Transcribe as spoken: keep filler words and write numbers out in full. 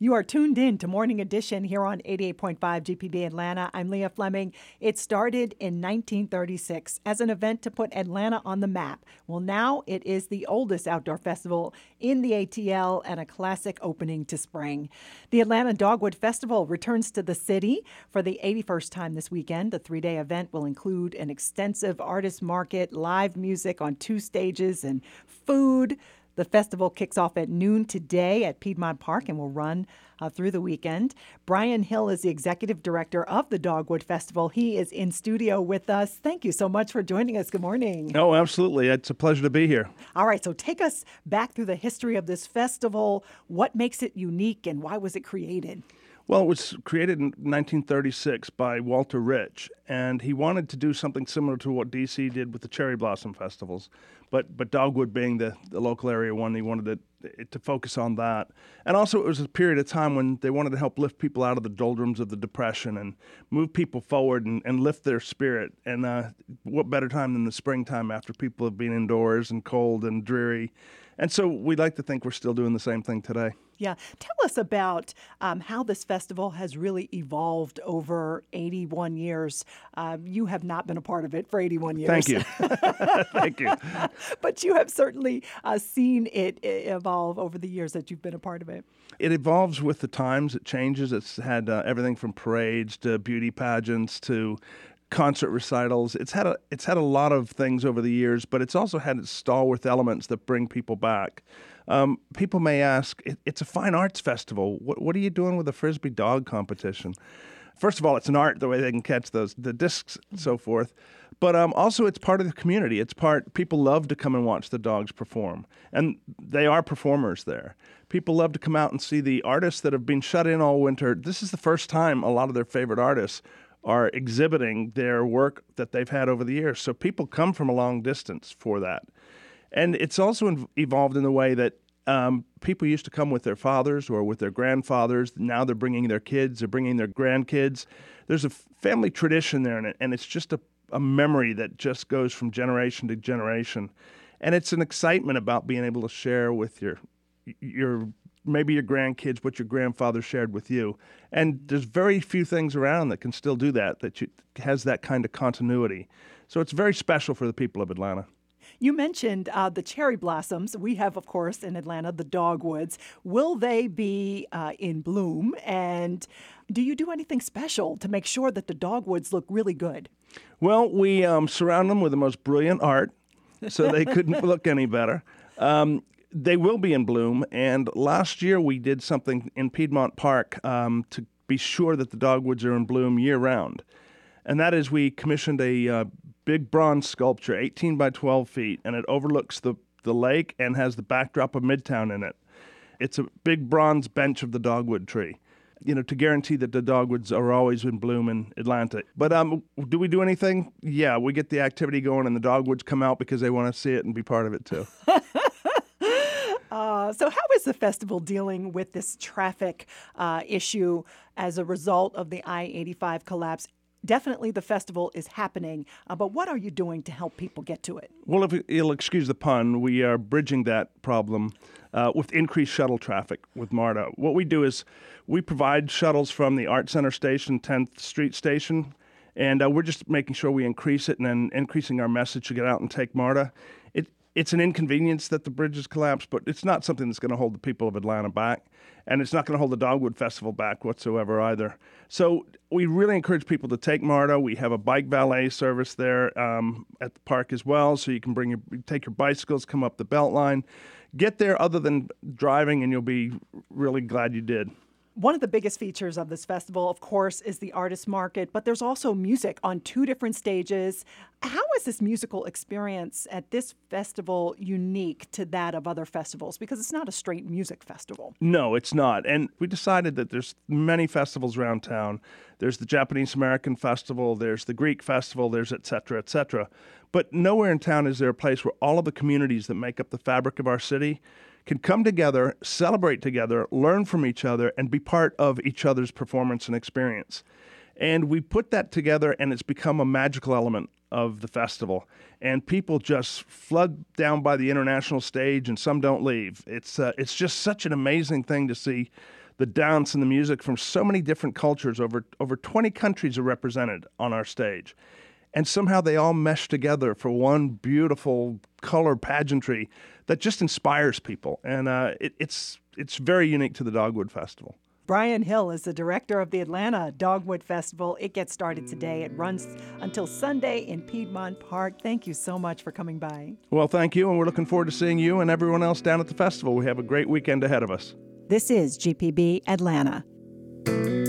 You are tuned in to Morning Edition here on eighty-eight point five G P B Atlanta. I'm Leah Fleming. It started in nineteen thirty-six as an event to put Atlanta on the map. Well, now it is the oldest outdoor festival in the A T L and a classic opening to spring. The Atlanta Dogwood Festival returns to the city for the eighty-first time this weekend. The three-day event will include an extensive artist market, live music on two stages, and food. The festival kicks off at noon today at Piedmont Park and will run uh, through the weekend. Brian Hill is the executive director of the Dogwood Festival. He is in studio with us. Thank you so much for joining us. Good morning. Oh, absolutely. It's a pleasure to be here. All right, so take us back through the history of this festival. What makes it unique and why was it created? Well, it was created in nineteen thirty-six by Walter Rich, and he wanted to do something similar to what D C did with the Cherry Blossom Festivals. But but Dogwood being the, the local area one, he wanted it, it to focus on that. And also it was a period of time when they wanted to help lift people out of the doldrums of the Depression and move people forward and, and lift their spirit. And uh, what better time than the springtime after people have been indoors and cold and dreary. And so we like to think we're still doing the same thing today. Yeah. Tell us about um, how this festival has really evolved over eighty-one years. Uh, you have not been a part of it for eighty-one years. Thank you. Thank you. But you have certainly uh, seen it evolve over the years that you've been a part of it. It evolves with the times. It changes. It's had uh, everything from parades to beauty pageants to concert recitals. It's had a it's had a lot of things over the years, but it's also had its stalwart elements that bring people back. Um, people may ask, it, it's a fine arts festival. What, what are you doing with a Frisbee dog competition? First of all, it's an art, the way they can catch those the discs and so forth. But um, also, it's part of the community. It's part, people love to come and watch the dogs perform. And they are performers there. People love to come out and see the artists that have been shut in all winter. This is the first time a lot of their favorite artists are exhibiting their work that they've had over the years. So people come from a long distance for that. And it's also in- evolved in the way that um, people used to come with their fathers or with their grandfathers. Now they're bringing their kids, they're bringing their grandkids. There's a f- family tradition there, and, it, and it's just a, a memory that just goes from generation to generation. And it's an excitement about being able to share with your your maybe your grandkids what your grandfather shared with you. And there's very few things around that can still do that, that you, has that kind of continuity. So it's very special for the people of Atlanta. You mentioned uh, the cherry blossoms. We have, of course, in Atlanta, the dogwoods. Will they be uh, in bloom? And do you do anything special to make sure that the dogwoods look really good? Well, we um, surround them with the most brilliant art, so they couldn't look any better. Um, They will be in bloom, and last year we did something in Piedmont Park um, to be sure that the dogwoods are in bloom year-round. And that is we commissioned a uh, big bronze sculpture, eighteen by twelve feet, and it overlooks the, the lake and has the backdrop of Midtown in it. It's a big bronze bench of the dogwood tree, you know, to guarantee that the dogwoods are always in bloom in Atlanta. But um, do we do anything? Yeah, we get the activity going, and the dogwoods come out because they want to see it and be part of it, too. Uh, so how is the festival dealing with this traffic uh, issue as a result of the I eighty-five collapse? Definitely the festival is happening, uh, but what are you doing to help people get to it? Well, if you'll excuse the pun, we are bridging that problem uh, with increased shuttle traffic with MARTA. What we do is we provide shuttles from the Art Center station, tenth Street station, and uh, we're just making sure we increase it and then increasing our message to get out and take MARTA. It, it's an inconvenience that the bridge has collapsed, but it's not something that's going to hold the people of Atlanta back, and it's not going to hold the Dogwood Festival back whatsoever either. So we really encourage people to take MARTA. We have a bike valet service there um, at the park as well, so you can bring your take your bicycles, come up the Beltline, get there other than driving, and you'll be really glad you did. One of the biggest features of this festival, of course, is the artist market, but there's also music on two different stages. How is this musical experience at this festival unique to that of other festivals? Because it's not a straight music festival. No, it's not. And we decided that there's many festivals around town. There's the Japanese American Festival, there's the Greek Festival, there's et cetera, et cetera. But nowhere in town is there a place where all of the communities that make up the fabric of our city can come together, celebrate together, learn from each other, and be part of each other's performance and experience. And we put that together, and it's become a magical element of the festival. And people just flood down by the international stage, and some don't leave. It's uh, it's just such an amazing thing to see the dance and the music from so many different cultures. Over over twenty countries are represented on our stage. And somehow they all mesh together for one beautiful color pageantry that just inspires people. And uh, it, it's it's very unique to the Dogwood Festival. Brian Hill is the director of the Atlanta Dogwood Festival. It gets started today. It runs until Sunday in Piedmont Park. Thank you so much for coming by. Well, thank you, and we're looking forward to seeing you and everyone else down at the festival. We have a great weekend ahead of us. This is G P B Atlanta.